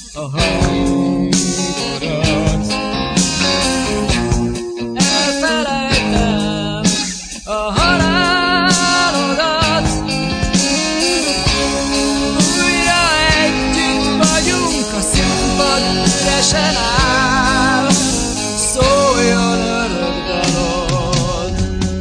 a hangodat. Elfelejtem a halálodat. Újra együtt vagyunk, a színpad üresen áll. Szóljon örök dalod.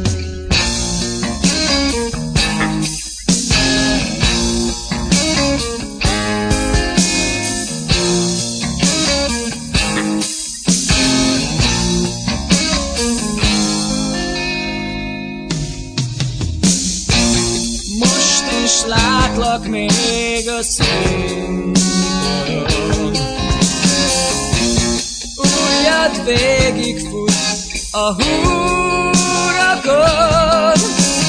Most is látlak még a színpadon. Ujjad végigfut a húrakon.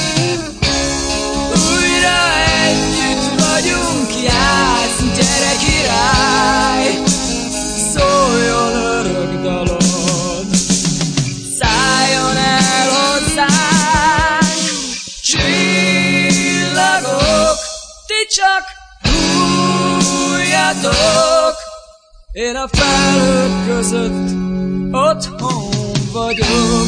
Újra együtt vagyunk, játsz, gyere király. Szóljon örök dalod. Szálljon el hozzánk csillagok, ti csak hújjatok. Én a felhők között otthon vagyok.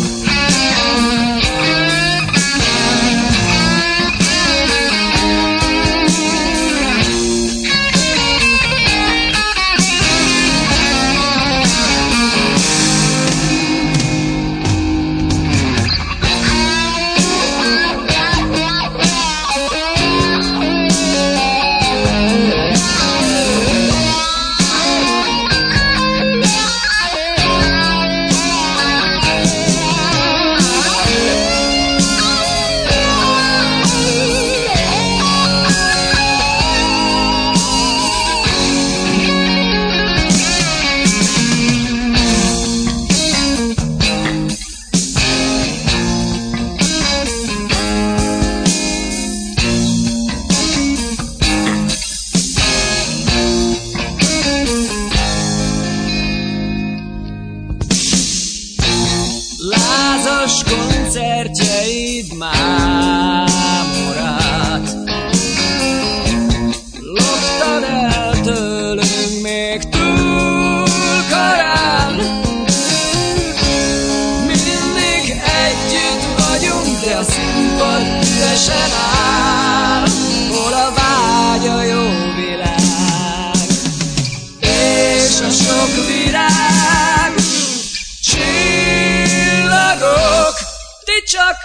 Lázas koncertjeid mámorát loptad el tőlünk még túl korán. Mindig együtt vagyunk, de a színpad üresen áll. Hol a vágy, a jó világ és a sok virág. Csillagok, ti csak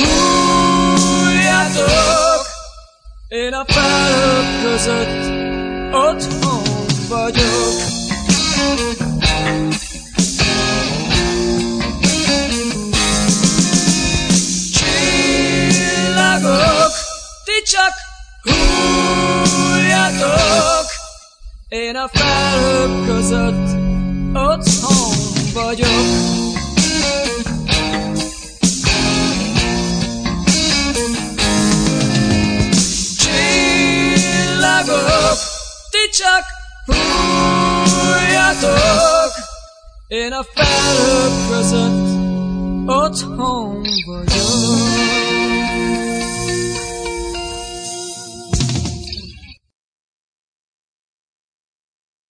hújjatok. Én a felhők között otthon vagyok. Csillagok, ti csak hújjatok. Én a felhők között otthon vagyok. Csillagok, ti csak hújjatok. Én a felhők között otthon vagyok.